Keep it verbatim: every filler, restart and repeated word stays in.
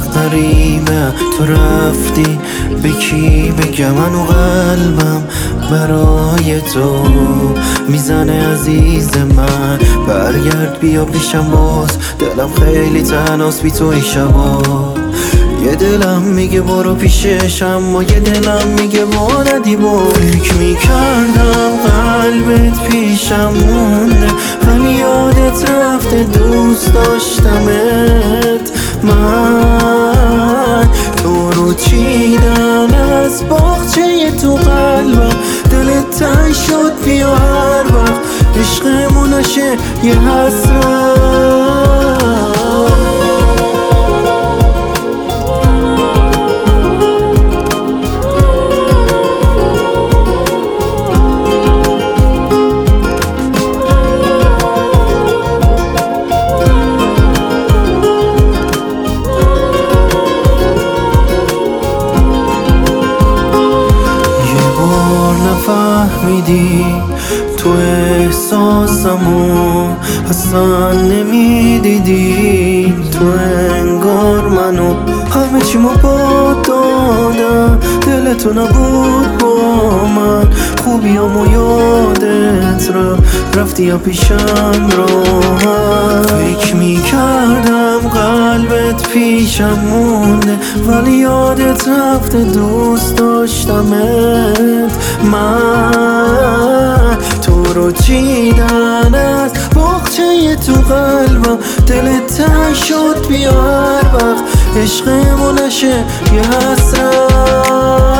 وقت غریبه تو رفتی، به کی بگم؟ منو قلبم برای تو میزنه عزیز من. برگرد بیا پیشم باز، دلم خیلی تنهاست بی تو این شبا. یه دلم میگه برو پیشش، اما یه دلم میگه با ندی برو. فکر میکردم قلبت پیشم مونده، ولی یادت رفته دوست داشتمت. من تو رو چیدم از باغچه تو قلبم، دلت تنگ شد بیا هر وقت عشقمون نشه یه حسرت. نفهمیدی تو احساسمو اصلا نمیدیدی، تو انگار منو همه چیمو با دادم، دلتو نبود با من، خوبیامو یادت را رفتی یا پیشم راحت. فکر میکردم قلبت پیشم مونده، ولی یادت رفته دوست داشتمت. من تو رو چیدن از باغچه تو قلبم، دلت تنگ شد بیا هر وقت عشقمون نشه یه حسرت.